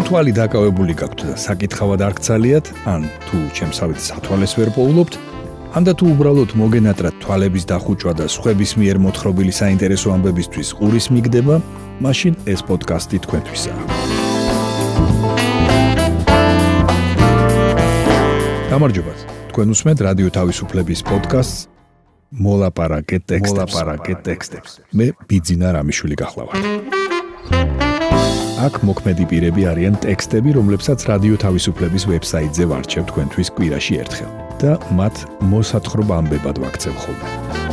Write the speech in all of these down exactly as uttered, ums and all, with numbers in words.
თვალი დაკავებული გაქვთ და საკითხავად არ გცალიათ, ან თუ ჩემსავით სათვალეს ვერ პოულობთ, ან და თუ უბრალოდ მოგენატრათ თვალების დახუჭვა და სხვების მიერ მოთხრობილი საინტერესო ამბებისთვის ყურის მიგდება, მაშინ ეს პოდკასტი თქვენთვისაა. გამარჯობათ, თქვენ უსმენთ რადიო თავისუფლების პოდკასტს მოლაპარაკე ტექსტებს. მე ბიძინა რამიშვილი გახლავართ. აქ მოქმედი პირები არიან ტექსტები, რომლებსაც რადიო თავისუფლების ვებსაიტზე ვარჩევ თქვენთვის კვირაში ერთხელ და მათ მოსათხრობ ამბებად ვაქცევ ხოლმე.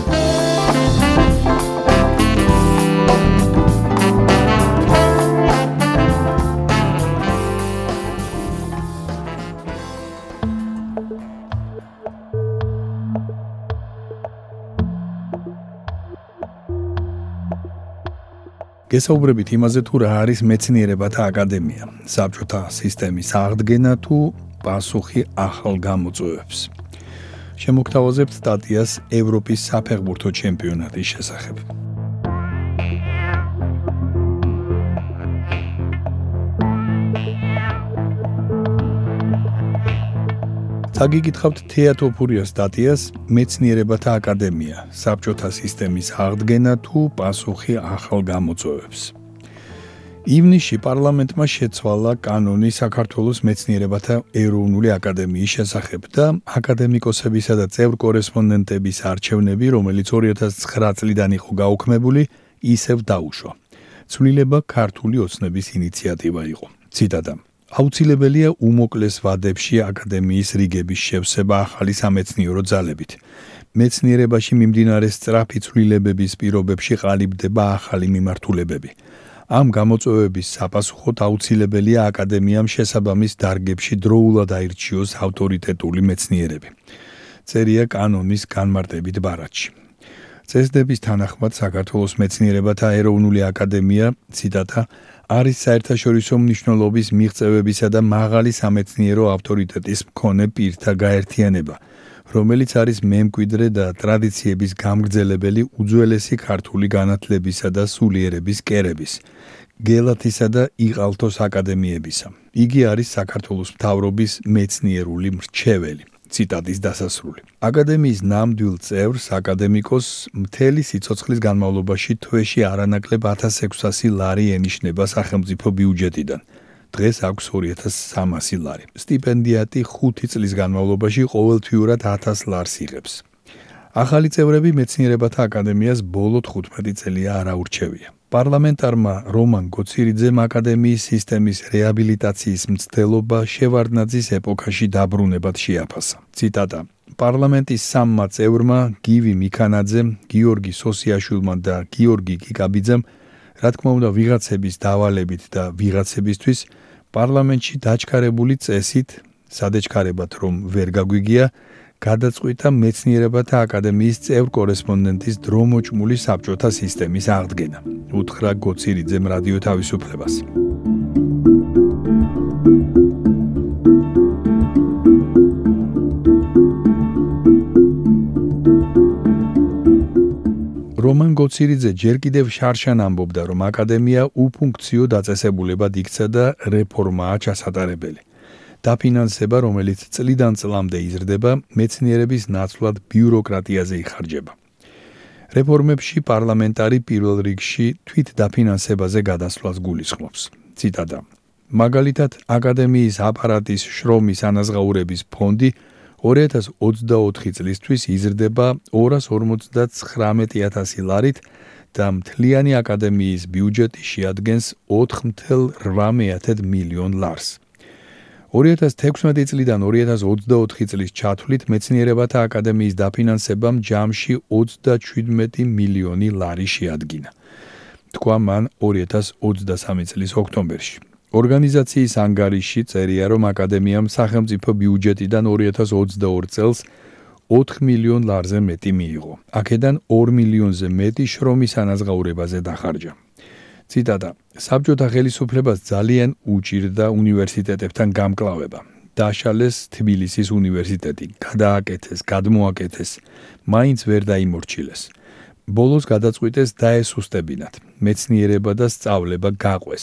გესაუბრებით იმაზე, თუ რა არის მეცნიერებათა აკადემია, საბჭოთა სისტემის აღდგენა თუ პასუხი ახალ გამოწვევებს. შემოგთავაზებთ სტატიას ევროპის საფეხბურთო ჩემპიონატის შესახებ. საგიგითხავთ თეატოფურია სტატიას მეცნიერებათა აკადემია, საბჭოთა სისტემის აღდგენა თუ პასუხი ახალ გამოწვევებს. ივნისში პარლამენტმა შეცვალა კანონი საქართველოს მეცნიერებათა ეროვნული აკადემიის შესახებ და აკადემიკოსებისა და წევრ კორესპონდენტების არჩევნები, რომელიც ორი ათას ცხრა წლიდან იყო გაუქმებული, ისევ დაუშვა. ცვლილება ქართული ოცნების ინიციატივა იყო. ციტატა: აუცილებელია უმოკლეს ვადებში აკადემიის რიგების შევსება ახალი სამეცნიერო ძალებით. მეცნიერებაში მიმდინარე სწრაფი ცვლილებების პირობებში ყალიბდება ახალი მიმართულებები. ამ გამოწვევების sapasუხოდ აუცილებელია აკადემიამ შესაბამის დარგებში დროულად აირჩიოს ავტორიტეტული მეცნიერები. წერია კანონის განმარტებით ბარათში. წესდების თანახმად საქართველოს მეცნიერებათა ეროვნული აკადემია, ციტატა, არის საერთაშორისო მნიშვნელობის მიღწევებისა და მაღალი სამეცნიერო ავტორიტეტის მქონე პირთა გაერთიანება, რომელიც არის მემკვიდრე და ტრადიციების გამგრძელებელი უძველესი ქართული განათლებისა და სულიერების კერების, გელათისა და იყალთოს აკადემიებისა. იგი არის საქართველოს მთავრობის მეცნიერული მრჩეველი. ციტატის დასასრული. აკადემიის ნამდვილ წევრს, აკადემიკოს მთელი სიცოცხლის განმავლობაში თვეში არანაკლებ ათას ექვსასი ლარი ენიშნება სახელმწიფო ბიუჯეტიდან. დღეს აქვს ორი ათას სამასი ლარი. სტიპენდიატი ხუთი წლის განმავლობაში ყოველთვიურად ათას ლარს იღებს. ახალი წევრები მეცნიერებათა აკადემიას ბოლო თხუთმეტი წელია არ აურჩევია. პარლამენტარმა რომან გოცირიძემ აკადემიის სისტემის რეაბილიტაციის მცდელობა შევარდნაძის ეპოქაში დაბრუნებად შეაფასა. ციტატა: პარლამენტის სამმა წევრმა, გივი მიქანაძემ, გიორგი სოსიაშვილმა და გიორგი კიკაბიძემ, რა თქმა უნდა ვიღაცების დავალებით და ვიღაცებისთვის პარლამენტში დაჩქარებული წესით, სადეჩქარებათ რომ ვერ გაგვიგია, გადაწყვიტა მეცნიერებათა აკადემიის წევრ კორესპონდენტის დრომოჭმული საბჭოთა სისტემის აღდგენა. უთხრა გოცირიძემ რადიო თავისუფლებას. რომან გოცირიძე ჯერ კიდევ შარშან ამბობდა, რომ აკადემია უფუნქციო დაწესებულებად იქცა და რეფორმაა ჩასატარებელი. დაფინანსება, რომელიც წლიდან წლამდე იზრდება, მეცნიერების ნაცვლად ბიუროკრატიაზე იხარჯება. რეფორმებში პარლამენტარი პირველ რიგში თვით დაფინანსებაზე გადასვლას გულისხმობს. ციტატა: მაგალითად, აკადემიის აპარატის შრომის ანაზღაურების ფონდი ორი ათას ოცდაოთხი წლისთვის იზრდება ორას ორმოცდათხრამეტი ათასი ლარით და მთლიანი აკადემიის ბიუჯეტი შეადგენს ოთხ ათას რვა მილიონ ლარს. ორი ათას თექვსმეტი წლიდან ორი ათას ოცდაოთხი წლის ჩათვლით მეცნიერებათა აკადემიის დაფინანსებამ ჯამში ოცდაშვიდმეტი მილიონი ლარი შეადგინა. თქვა მან ორი ათას ოცდასამი წლის ოქტომბერში. ორგანიზაციის ანგარიში წერია, რომ აკადემიამ სახელმწიფო ბიუჯეტიდან ორი ათას ოცდაორ წელს ოთხ მილიონ ლარზე მეტი მიიღო. აქედან ორ მილიონზე მეტი შრომის ანაზღაურებაზე დახარჯა. ციტატა: საბჭოთა ხელისუფლებას ძალიან უჭირდა უნივერსიტეტებთან გამკლავება. დაშალეს თბილისის უნივერსიტეტი, გადააკეთეს, გადმოაკეთეს, მაინც ვერ დაიმორჩილეს. ბოლოს გადაწყვიტეს დაესუსტებინათ, მეცნიერება და სწავლება გაყვეს.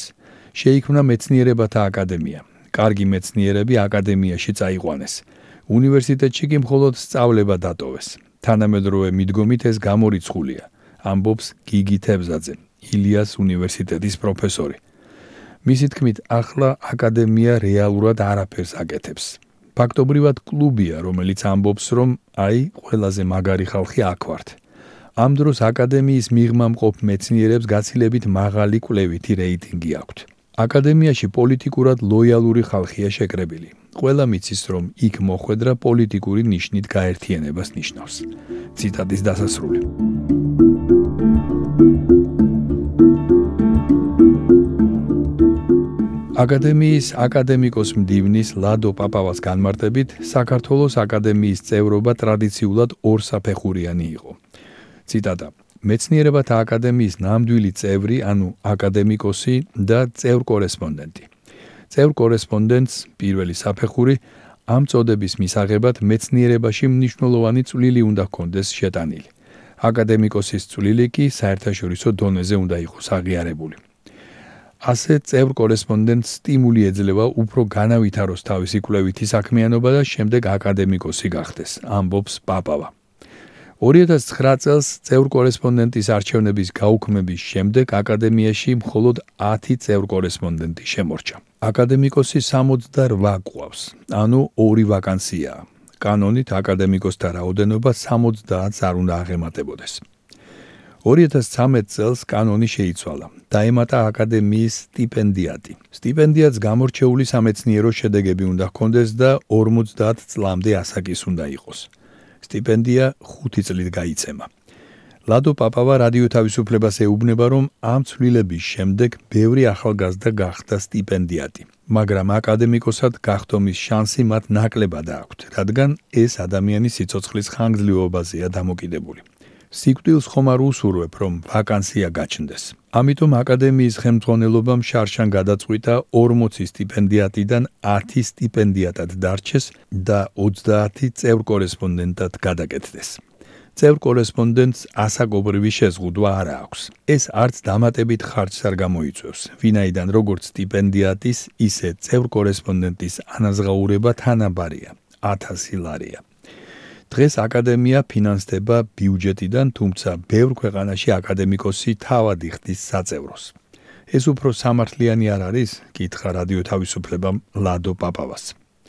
შეიქმნა მეცნიერებათა აკადემია. კარგი მეცნიერები აკადემიაში წაიყვანეს. უნივერსიტეტში კი მხოლოდ სწავლება დატოვეს. თანამედროვე მიდგომით ეს გამორიცხულია, ამბობს გიგი თებზაძე, ილიას უნივერსიტეტის პროფესორი. მისი თქმით, ახლა აკადემია რეალურად არაფერს აკეთებს. ფაქტობრივად კლუბია, რომელიც ამბობს, რომ აი, ყველაზე მაგარი ხალხი აქ ვართ. ამ დროს აკადემიის მიღმა მყოფ მეცნიერებს გაცილებით მაღალი კვლევითი რეიტინგი აქვთ. აკადემიაში პოლიტიკურად ლოიალური ხალხია შეკრებილი. ყველა მიცის, რომ იქ მოხვედრა პოლიტიკური ნიშნით გაერთიანებას ნიშნავს. ციტატის დასასრული. აკადემიის აკადემიკოს მდივნის ლადო პაპავას განმარტებით, საქართველოს აკადემიის წევრობა ტრადიციულად ორსაფეხურიანი იყო. ციტატა: მეცნიერებათა აკადემიის ნამდვილი წევრი, ანუ აკადემიკოსი და წევრ-კორესპონდენტი. წევრ-კორესპონდენტს პირველი საფეხური ამ წოდების მისაღებად მეცნიერებაში მნიშვნელოვანი წვლილი უნდა ჰქონდეს შეტანილი. აკადემიკოსის წვლილი კი საერთაშორისო დონეზე უნდა იყოს აღიარებული. ასე წევრ-კორესპონდენტს სტიმული ეძლევა უფრო განავითაროს თავისი კვლევითი საქმიანობა და შემდეგ აკადემიკოსი გახდეს, ამბობს პაპავა. ორი ათას ცხრა წელს წევრ-კორესპონდენტის არჩევნების გაუქმების შემდეგ აკადემიაში მხოლოდ ათი წევრ-კორესპონდენტი შემორჩა. აკადემიკოსი სამოცდარვა გვყავს, ანუ ორი ვაკანსიაა. კანონით აკადემიკოსთა რაოდენობა სამოცდაათს არ უნდა აღემატებოდეს. ორი ათას ცხრამეტ წელს კანონი შეიცვალა. დაემატა აკადემიის სტიპენდიატი. სტიპენდიატს გამორჩეული სამეცნიერო შედეგები უნდა ჰქონდეს და ორმოცდაათ წლამდე ასაკის უნდა იყოს. სტიპენდია ხუთი წლით გაიცემა. ლადო პაპავა რადიო თავისუფლებას ეუბნება, რომ ამ ცვლილების შემდეგ ბევრი ახალგაზრდა გახდა სტიპენდიატი, მაგრამ აკადემიკოსად გახდომის შანსი მათ ნაკლებად აქვთ, რადგან ეს ადამიანი სიცოცხლის ხანგრძლივობაზეა დამოკიდებული. სიკვდილს ხომ არ უსურვებ, რომ ვაკანსია გაჩნდეს. ამიტომ აკადემიის ხელმძღვანელობამ შარშან გადაწყვიტა ორმოცი სტიპენდიატიდან ათი სტიპენდიატად დარჩეს და ოცდაათი წევრ-კორესპონდენტად გადაკეთდეს. წევრ-კორესპონდენტს ასაკობრივი შეზღუდვა არ აქვს. ეს არც დამატებით ხარჯს არ გამოიწვევს, ვინაიდან როგორც სტიპენდიატის, ისე წევრ-კორესპონდენტის ანაზღაურება თანაბარია, ათასი ლარია. დღეს აკადემია ფინანსდება ბიუჯეტიდან, თუმცა ბევრ ქვეყანაში აკადემიკოსი თავად იხდის საწევროს. ეს უფრო სამართლიანი არ არის? კითხა რადიო თავისუფლებამ ლადო პაპავას.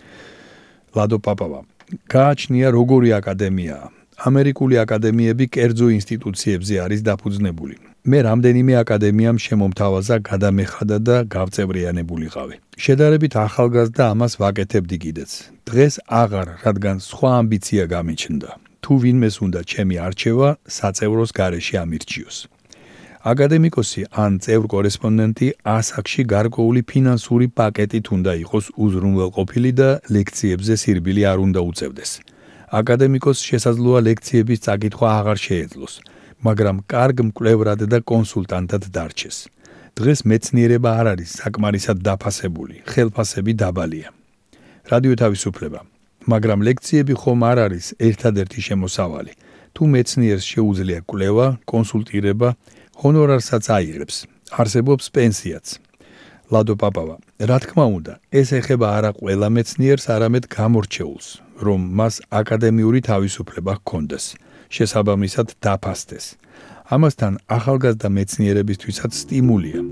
ლადო პაპავა: გააჩნია როგორი აკადემიაა. ამერიკული აკადემიები კერძო ინსტიტუციებზე არის დაფუძნებული. მე რამდენიმე აკადემიამ შემომთავაზა გადამეხადა და გავწევრიანებულიყავი. შედარებით ახალგაზრდა ამას ვაკეთებდი კიდეც. დღეს აღარ, რადგან სხვა ამბიცია გამიჩნდა. თუ ვინმეს უნდა ჩემი არჩევა, საწევროს გარეშე ამირჩიოს. აკადემიკოსი ან წევრ-კორესპონდენტი ასაკში გარკვეული ფინანსური პაკეტით უნდა იყოს უზრუნველყოფილი და ლექციებზე სირბილი არ უნდა უწევდეს. აკადემიკოსს შესაძლოა ლექციების წაკითხვა აღარ შეეძლოს, მაგრამ კარგ მკვლევრად და კონსულტანტად დარჩეს. დღეს მეცნიერება არ არის საკმარისად დაფასებული, ხელფასები დაბალია. რადიო თავისუფლება, მაგრამ ლექციები ხომ არ არის ერთადერთი შემოსავალი. თუ მეცნიერს შეუძლია კვლევა, კონსულტირება, ჰონორარსაც აიღებს, არსებობს პენსიაც. ლადო პაპავა: რა თქმა უნდა, ეს ეხება არა ყველა მეცნიერს, არამედ გამორჩეულს, რომ მას აკადემიური თავისუფლება ჰქონდეს, შესაბამისად დაფასდეს. ამასთან ახალგაზრდა მეცნიერებისთვისაც სტიმულია.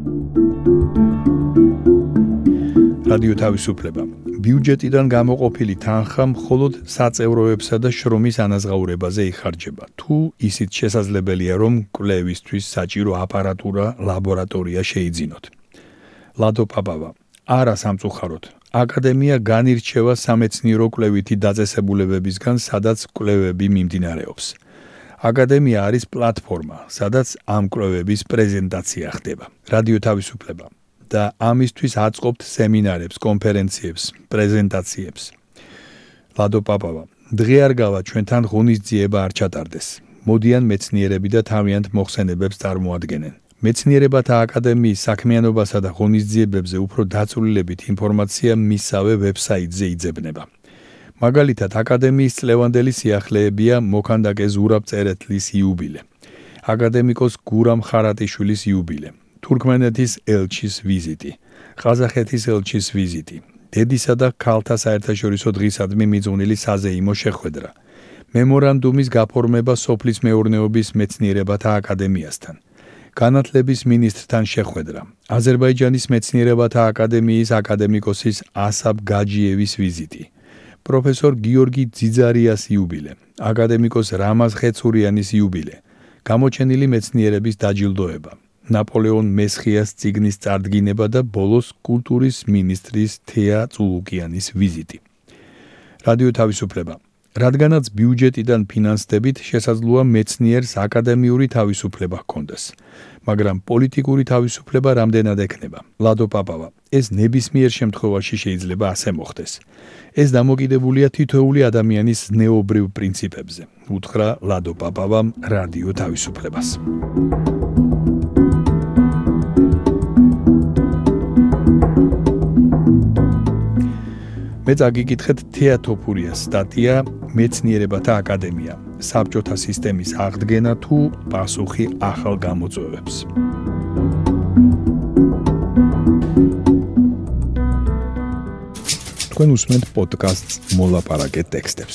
რადიო თავისუფლება: ბიუჯეტიდან გამოყოფილი თანხა მხოლოდ საწევროებსა და შრომის ანაზღაურებაზე იხარჯება. თუ ისიც შესაძლებელია, რომ კვლევისთვის საჭირო აპარატურა, ლაბორატორია შეიძინოთ. ლადო პაპავა: არა სამწუხაროდ. აკადემია განირჩევა სამეცნიერო კვლევითი დაწესებულებებისგან, სადაც კვლევები მიმდინარეობს. აკადემია არის პლატფორმა, სადაც ამ კვლევების პრეზენტაცია ხდება. რადიო თავისუფლება და ამისთვის აწყობთ სემინარებს, კონფერენციებს, პრეზენტაციებს. ლადო პაპავა: დღე არ გავა ჩვენთან ღონისძიება არ ჩატარდეს. მოდიან მეცნიერები და თავიანთ მოხსენებებს წარმოადგენენ. მეცნიერებათა აკადემიის საქმიანობასა და ღონისძიებებზე უფრო დაწვრილებით ინფორმაცია მისავე ვებსაიტზე იძებნება. მაგალითად, აკადემიის წლევანდელი სიახლეებია მოქანდაკე ზურაბ წერეთლის იუბილე, აკადემიკოს გურამ ხარატიშვილის იუბილე, თურქმენეთის ელჩის ვიზიტი, ყაზახეთის ელჩის ვიზიტი, დედისა და ქალთა საერთაშორისო დღისადმი მიძღვნილი საზეიმო შეხვედრა, მემორანდუმის გაფორმება სოფლის მეურნეობის მეცნიერებათა აკადემიასთან, განათლების მინისტრთან შეხვედრა, აზერბაიჯანის მეცნიერებათა აკადემიის აკადემიკოსის ასაბ გაჯიევის ვიზიტი, პროფესორ გიორგი ძიძარიას იუბილე, აკადემიკოს რამაზ ხეცურიანის იუბილე, გამოჩენილი მეცნიერების დაჯილდოება, ნაპოლეონ მესხიას წიგნის წარდგინება და ბოლოს კულტურის მინისტრის თეა წულუკიანის ვიზიტი. რადიო თავისუფლება. რადგანაც ბიუჯეტიდან ფინანსდებით შესაძლოა მეცნიერს აკადემიური თავისუფლება ჰქონდეს, მაგრამ პოლიტიკური თავისუფლება რამდენად ექნება? ლადო პაპავა. ეს ნებისმიერ შემთხვევაში შეიძლება ასე მოხდეს. ეს დამოკიდებულია თითოეული ადამიანის ზნეობრივ პრინციპებზე. უთხრა ლადო პაპავამ რადიო თავისუფლებას. მე წაგიკითხეთ თეა თოფურიას სტატია მეცნიერებათა აკადემია, საბჭოთა სისტემის აღდგენა თუ პასუხი ახალ გამოწვევებს. თქვენ უსმენთ პოდკასტს მოლაპარაკე ტექსტებს.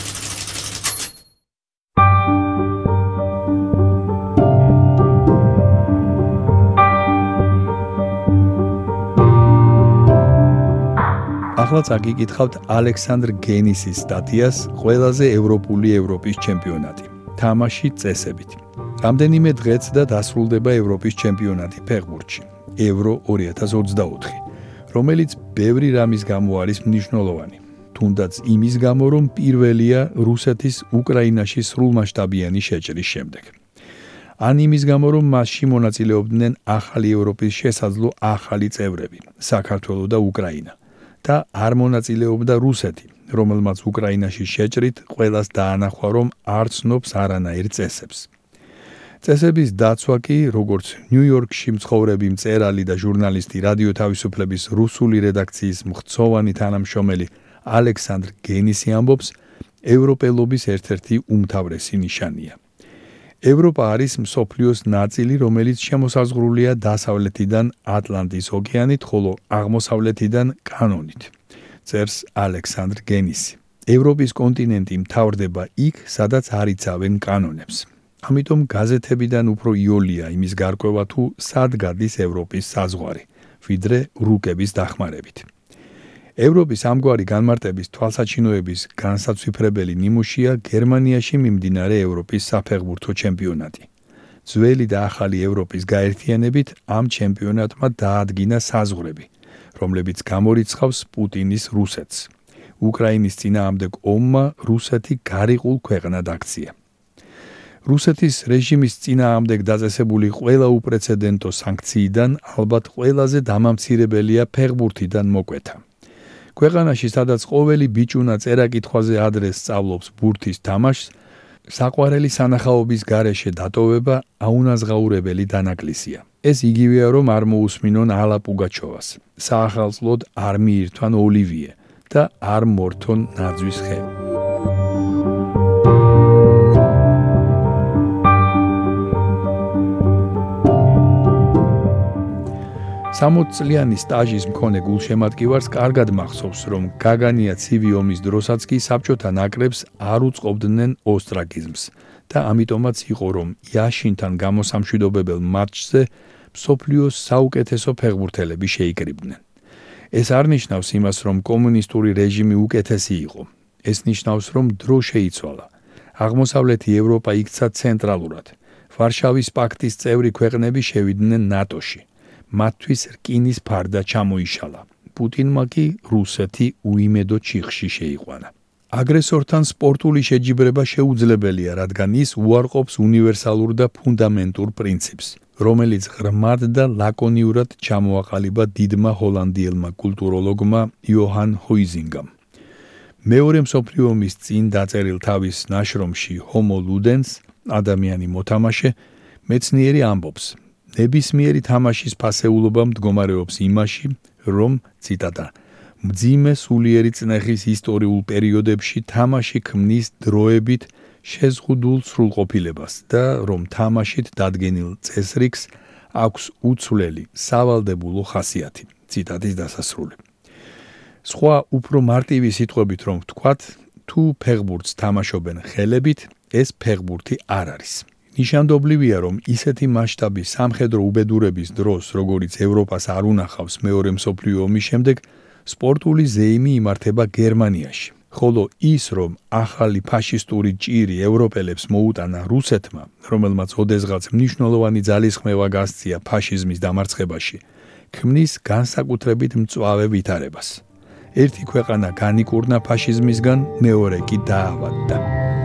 ახლა წაგიკითხავთ ალექსანდრ გენისის სტატიას ყველაზე ევროპული ევროპის ჩემპიონატი, თამაში წესებით. რამდენიმე დღეც და დასრულდება ევროპის ჩემპიონატი ფეხბურთში, ევრო ორი ათას ოცდაოთხი, რომელიც ბევრი რამის გამო არის მნიშვნელოვანი, თუნდაც იმის გამო, რომ პირველია რუსეთის უკრაინაში სრულმასშტაბიანი შეჭრის შემდეგ. ან იმის გამო, რომ მასში მონაწილეობდნენ ახალი ევროპის შესაძლო ახალი წევრები, საქართველო და უკრაინა. და არ მონაწილეობდა რუსეთი, რომელმაც უკრაინაში შეჭრით ყველას დაანახვა, რომ არ ცნობს არანაირ წესებს. წესების დაცვა კი, როგორც ნიუ-იორკში მცხოვრები მწერალი და ჟურნალისტი რადიო თავისუფლების რუსული რედაქციის მხცოვანი თანამშრომელი ალექსანდრ გენისი ამბობს, ევროპელობის ერთ-ერთი უმთავრესი ნიშანია. ევროპა არის მსოფლიოს ნაწილი, რომელიც შემოსაზღვრულია დასავლეთიდან ატლანტის ოკეანით, ხოლო აღმოსავლეთიდან კანონით. წერს ალექსანდრ გენისი. ევროპის კონტინენტი მთავრდება იქ, სადაც არ იცავენ კანონებს. ამიტომ გაზეთებიდან უფრო იოლია იმის გარკვევა თუ სად გადის ევროპის საზღვარი, ვიდრე რუკების დახმარებით. ევროპის ამგვარი განმარტების თვალსაჩინოების განსაცვიფრებელი ნიმუშია გერმანიაში მიმდინარე ევროპის საფეხბურთო ჩემპიონატი. ძველი და ახალი ევროპის გაერთიანებით ამ ჩემპიონატმა დაადგინა საზღვრები, რომლებიც გამორიცხავს პუტინის რუსეთს. უკრაინის წინააღმდეგ ომმა რუსეთი გარიყულ ქვეყნად აქცია. რუსეთის რეჟიმის წინააღმდეგ დაწესებული ყველა უპრეცედენტო სანქციიდან ალბათ ყველაზე დამამცირებელია ფეხბურთიდან მოკვეთა. ქვეყანაში, სადაც ყოველი ბიჭუნა წერა-კითხვაზე ადრეს სწავლობს ბურთის თამაშს, საყვარელი სანახაობის გარეშე დატოვება აუნაზღაურებელი დანაკლისია. ეს იგივეა, რომ არ მოусმინონ ალა პუგაჩოვას, საახალწლოდ არ მიირთვან ოლივიე და არ მორთონ ნაძვის ხე. სამოცწლიანი სტაჟის მქონე გულშემატკივარს კარგად მახსოვს, რომ გაგანია ცივი ომის დროსაც კი საბჭოთა ნაკრებს არ უწყობდნენ ოსტრაკიზმს და ამიტომაც იყო, რომ იაშინთან გამოსამშვიდობებელ მატჩზე მსოფლიოს საუკეთესო ფეხბურთელები შეიკრიბდნენ. ეს არ ნიშნავს იმას, რომ კომუნისტური რეჟიმი უკეთესი იყო. ეს ნიშნავს, რომ დრო შეიცვალა. აღმოსავლეთი ევროპა იქცა ცენტრალურად. ვარშავის პაქტის წევრი ქვეყნები შევიდნენ ნატოში. მათთვის რკინის ფარდა ჩამოიშალა. პუტინმა კი რუსეთი უიმედო ჩიხში შეიყვანა. აგრესორთან სპორტული შეჯიბრება შეუძლებელია, რადგან ის უარყოფს უნივერსალურ და ფუნდამენტურ პრინციპს, რომელიც ღრმად და ლაკონიურად ჩამოაყალიბა დიდმა ჰოლანდიელმა კულტუროლოგმა იოჰან ჰოიზინგამ. მეორე მსოფლიო ომის წინ დაწერილ თავის ნაშრომში Homo Ludens, ადამიანი მოთამაშე, მეცნიერი ამბობს, ნებისმიერი თამაშის ფასეულობა მდგომარეობს იმაში, რომ, ციტატა, მძიმე სულიერი წნეხის ისტორიულ პერიოდებში თამაში ქმნის დროებით შეზღუდულ სრულყოფილებას და რომ თამაშით დადგენილ წესრიგს აქვს უცვლელი, სავალდებულო ხასიათი. ციტატის დასასრული. სხვა უფრო მარტივი სიტყვებით რომ ვთქვათ, თუ ფეხბურთს თამაშობენ ხელებით, ეს ფეხბურთი არ არის. ნიშანდობლივია, რომ ისეთი მასშტაბის სამხედრო უბედურების დროს, როგორიც ევროპას არ უნახავს მეორე მსოფლიო ომის შემდეგ, სპორტული ზეიმი იმართება გერმანიაში. ხოლო ის, რომ ახალი ფაშისტური ჭირი ევროპელებს მოუტანა რუსეთმა, რომელმაც ოდესღაც მნიშვნელოვანი ძალისხმევა გასწია ფაშიზმის დამარცხებაში, ქმნის განსაკუთრებით მწვავე ვითარებას. ერთი ქვეყანა განიკურნა ფაშიზმისგან, მეორე კი დაავადდა.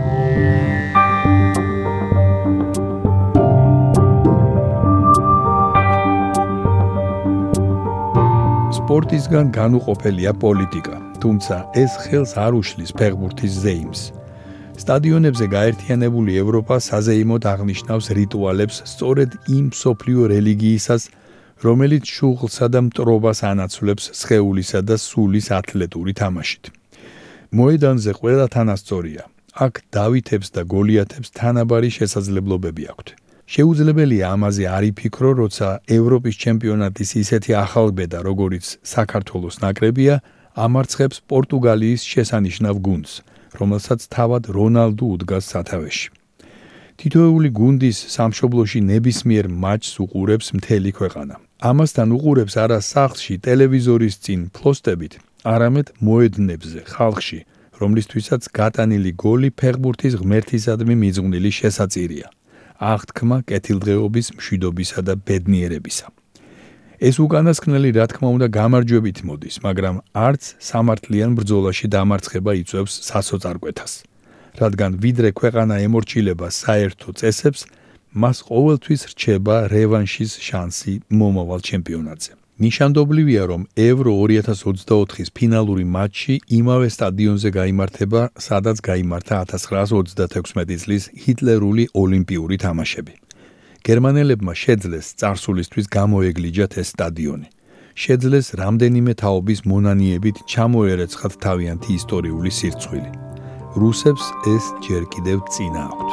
სპორტისგან განუყოფელია პოლიტიკა, თუმცა ეს ხელს არ უშლის ფეხბურთის ზეიმს. სტადიონებზე გაერთიანებული ევროპა საზეიმოდ აღნიშნავს რიტუალებს სწორედ იმ მსოფლიო რელიგიისას, რომელიც შუღლსა და მტრობას ანაცვლებს სხეულისა და სულის ათლეტური თამაშით. მოედანზე ყველა თანასწორია. აქ დავითებს და გოლიათებს თანაბარი შესაძლებლობები აქვთ. შეუძლებელია ამაზე არ იფიქრო, როცა ევროპის ჩემპიონატის ისეთი ახალბედა, როგორიც საქართველოს ნაკრებია, ამარცხებს პორტუგალიის შესანიშნავ გუნდს, რომელსაც თავად რონალდუ უდგას სათავეში. თითოეული გუნდის სამშობლოში ნებისმიერ მატჩს უყურებს მთელი ქვეყანა. ამასთან უყურებს არა სახლში, ტელევიზორის წინ, ფლოსტებით, არამედ მოედნებზე, ხალხში, რომლისთვისაც გატანილი გოლი ფეხბურთის ღმერთისადმი მიძღვნილი შესაწირია. აღთქმა კეთილდღეობის, მშვიდობისა და ბედნიერებისა. ეს უკანასკნელი რა თქმა უნდა გამარჯვებით მოდის, მაგრამ არც სამართლიან ბრძოლაში დამარცხება იწვევს სასოწარკვეთას. რადგან ვიდრე ქვეყანა ემორჩილება საერთო წესებს, მას ყოველთვის რჩება რევანშის შანსი მომავალ ჩემპიონატზე. ნიშანდობლივია, რომ ევრო ორი ათას ოცდაოთხის ფინალური მატჩი იმავე სტადიონზე გაიმართება, სადაც გაიმართა ათას ცხრაას ოცდათექვსმეტი წლის ჰიტლერული ოლიმპიური თამაშები. გერმანელებმა შეძლეს წარსულისთვის გამოეგლიჯათ ეს სტადიონი. შეძლეს რამდენიმე თაობის მონანიებით ჩამოერეცხათ თავიანთი ისტორიული სირცხვილი. რუსებს ეს ჯერ კიდევ წინა აქვთ.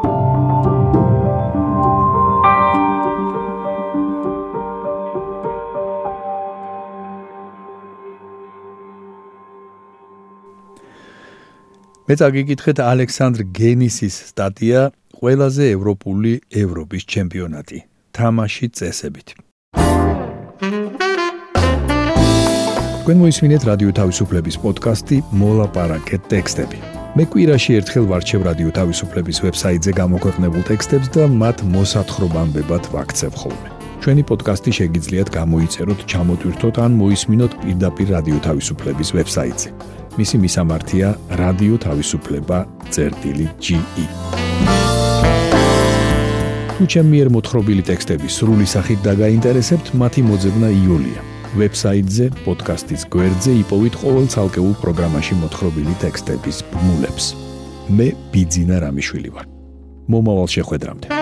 მე წაგიკითხეთ ალექსანდრ გენისის სტატია ყველაზე ევროპული ევროპის ჩემპიონატი თამაში წესებით. თქვენ მოისმინეთ რადიო თავისუფლების პოდკასტი მოლაპარაკეთ ტექსტები. მე კვირაში ერთხელ ვარჩევ რადიო თავისუფლების ვებსაიტზე გამოქვეყნებულ ტექსტებს და მათ მოსათხრობამდებად ვაქცევ ხოლმე. ჩვენი პოდკასტი შეგიძლიათ გამოიწეროთ, ჩამოტვირთოთ ან მოისმინოთ პირდაპირ რადიო თავისუფლების ვებსაიტზე. მისი მისამართია რადიო თავისუფლება წერტილი ჯი ი. თუ ჩემი მიერ მოთხრობილი ტექსტები სრული სახით დაგაინტერესებთ, მათი მოძებნა იოლია. ვებსაიტზე, პოდკასტის გვერდზე იპოვით ყოველ ცალკეულ პროგრამაში მოთხრობილი ტექსტების ბმულებს. მე ბიძინა რამიშვილი ვარ. მომავალ შეხვედრამდე.